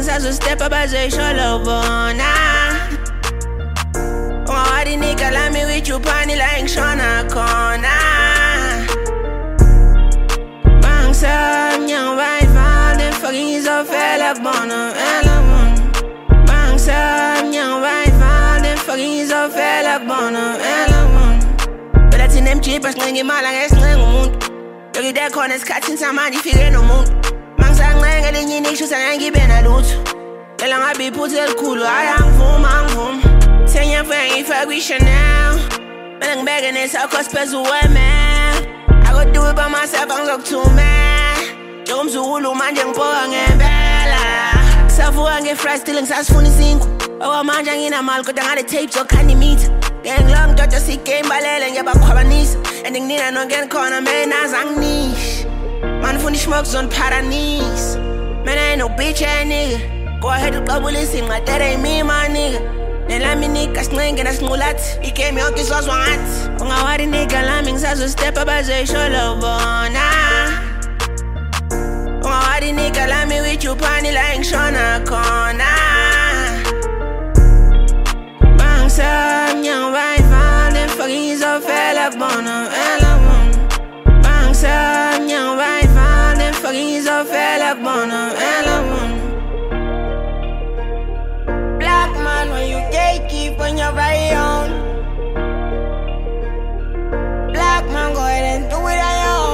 step up as a solo bona. Ungawadi nigga like me with you pani like Shona Kona. Bangsa nyang vai val den fucking so fella bona element. Bangsa nyang vai val den fucking so fella bona element. But that's in them cheap as ngi mala ngesnge ngumuntu. Yogi der khona isikhathi samanje ifike nomuntu. Mangisancenga lenye nisho sangibe nalutho. Ela ngabe iphutha elikhulu ayangivuma. Sengiyafika ngifake Chanel. Mina ngibeke nesakho siphezulu wemel. I go do it by myself angizokuthumela. Njengomzukulu manje ngibhoka ngempela. Savuka nge-fresh still ngisasifuna isinkwa. Okwamanje nginamali kodwa ngale tapes okhanda imitha. Ngengilong dodo sigame balele ngiyabakhwabanisa. And nginina nonke enkhona mina azanginisha. Man funa ismoke zone paradise. Man ain't no bitch ass nigga. Go ahead uqabulisa inqadere that ain't me my nigga. Nelami nigga sincenge nasinqulathi. Igame yonke izozwa ngathi. Ungawadi nigga lami ngisazo step up as a solo bona. Ungawadi nigga lami with you pani like Shona Kona. Bangsa nyang vai val den fucking so fella bona element. Bangsa nyang vai val den fucking so fella bona element. Black man when you gatekeep on your very own. Black man go ahead and do it on your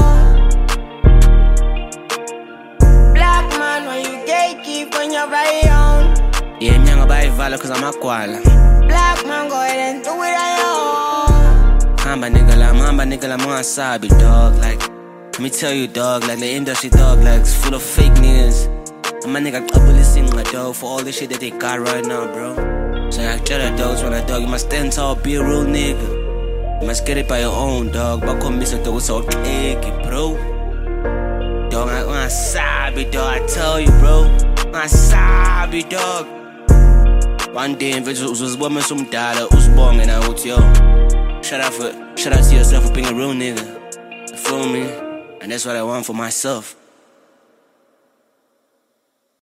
own. Black man when you gatekeep on your very own. Yeah, mnyanga bayivala cause I'm a koala. Black man go ahead and do it on your own. Hamba nigga lam ungasabi dog. Like, let me tell you dog, like the industry dog, like it's full of fake niggas. My nigga qabulisa inqa dog for all the shit that they got right now, bro. So I tell the dogs when I dog, you must stand tall, be a real nigga. You must get it by your own dog. Bakhombisa dog so cakey, bro. Dog, ungasabi dog, I tell you, bro. Ungasabi dog. One day mfethu uzozibona somdala usibonge na uthi yo. Shout out to yourself for being a real nigga. You feel me? And that's what I want for myself.